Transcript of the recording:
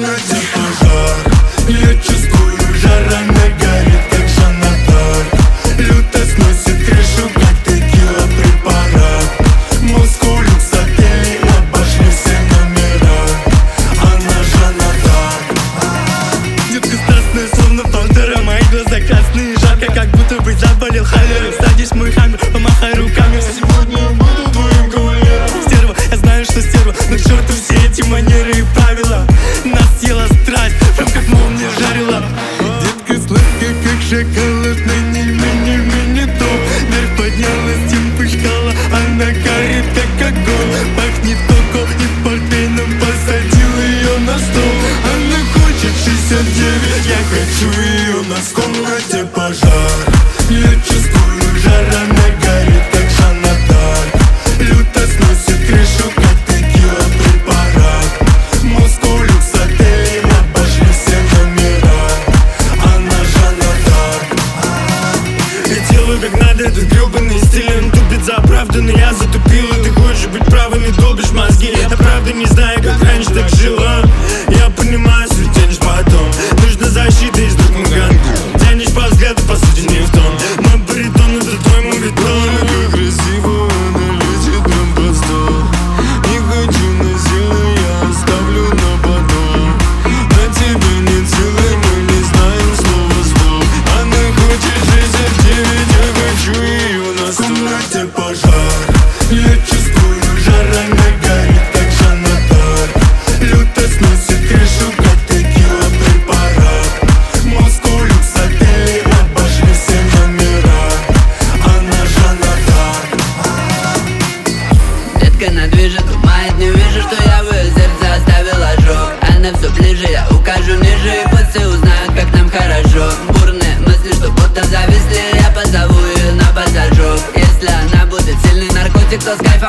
комнате пожар. Я чувствую, жара горит, как Жанна Дарк. Люто сносит крышу, как текила препарат. Москву, люкс, отели, обошли все номера. Она Жанна Дарк. Детка страстная, словно пантера. Мои глаза красные, жарко, как будто бы заболел холерой. Садись в мой хаммер, помахай руками. Сегодня я буду твоим кавалером. Стерва, я знаю, что стерва, но к черту все эти манеры и правила. Нас съела страсть, прям как молния жарила. Детка сладкая, как шоколад, на ней мини-мини-топ. Вверх поднялась, тем пышкала, она горит, как огонь. Пахнет коко и портвейном, посадил ее на стол. Она хочет 69, я хочу ее на стол. В комнате пожар, я чувствую, жара горит, как Жанна Дарк. Люто сносит крышу, как текила препарат. Москву, люкс, отели, обошли все номера. Она Жанна Дарк. Я делаю как надо, этот гребаный стиль. Он тупит за правду, но я затупил. И ты хочешь быть правым и долбишь мозги. Я правда не знаю, как раньше так жила. Я понимаю, свой тянешь потом. Нужна защита из друг муганку. Тянешь по взгляду, по сути не в тон. Мой баритон, это твой мувитон. Как красиво она летит прям под стол. Не хочу насильно, я оставлю на потом. На тебя нет силы, мы не знаем слова стоп. Она хочет 69, я хочу ее на стол. В комнате пожар, я чувствую, жара горит, как Жанна Дарк. Люто сносит крышу, как текила препарат. Москву, люкс, отели, обошли все номера. Она Жанна Дарк. Детка она движет, думает, не вижу, что я в ее сердце оставил ожог. Она все ближе, я укажу ниже, и пусть все узнают, как нам хорошо. Бурные мысли, что будто зависли, я позову ее на пассажок. Если она будет сильный наркотик, то с кайфом